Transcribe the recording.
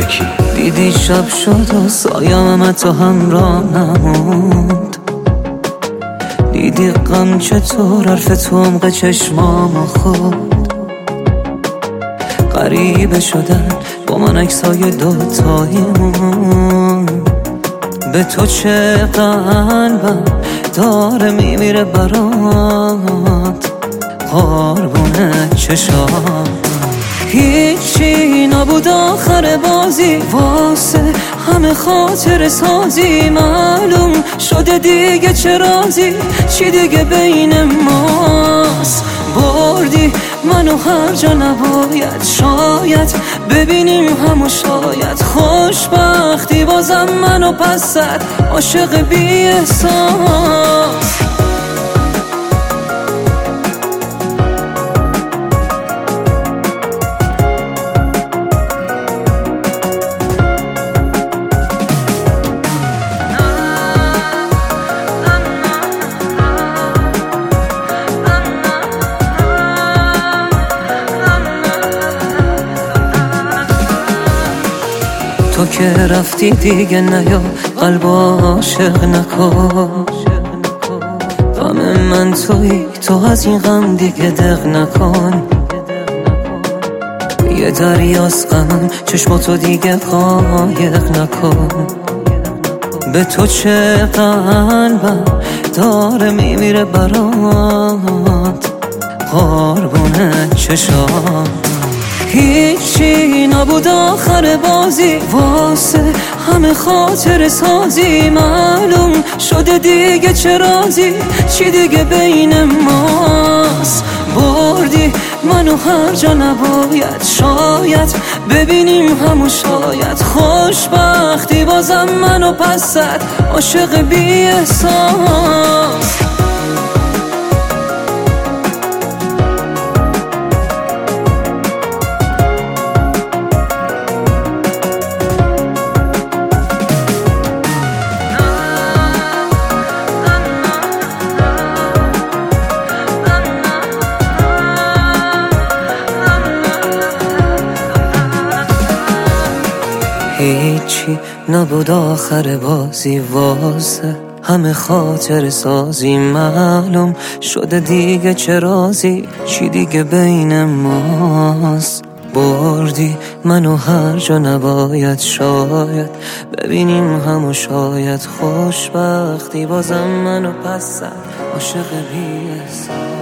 یکی. دیدی شب شد و سایم تو همراه نموند، دیدی غم چطور حرف تو عمق چشمام خود. غریبه شدن با من عکسای دوتاییمون، به تو چه قلبم داره میمیره برات، قربون چشام. هیچی نبود آخر بازی واسه همه خاطر سازی، معلوم شده دیگه چه رازی، چی دیگه بین ماست. بردی منو هر جا نباید، شاید ببینیم همو، شاید خوشبختی بازم منو پس زد، عاشق بی احساس. تو که رفتی دیگه نیا، قلب عاشق نکن. غم من تویی، تو از این غم دیگه دق نکن. یه دریاست غمم، چشماتو دیگه قایق نکن. به تو چه قلبم داره میمیره برات، قربون چشام. هیچی نبود آخر بازی واسه همه خاطر سازی، معلوم شده دیگه چه رازی، چی دیگه بین ماست. بردی منو هر جا نباید، شاید ببینیم همو، شاید خوشبختی بازم منو پس زد، عاشق بی احساس. هیچی نبود آخر بازی واسه همه خاطر سازی، معلوم شده دیگه چه رازی، چی دیگه بین ماست. بردی منو هر جا نباید، شاید ببینیم همو، شاید خوشبختی بازم منو پس زد، عاشق بی احساس.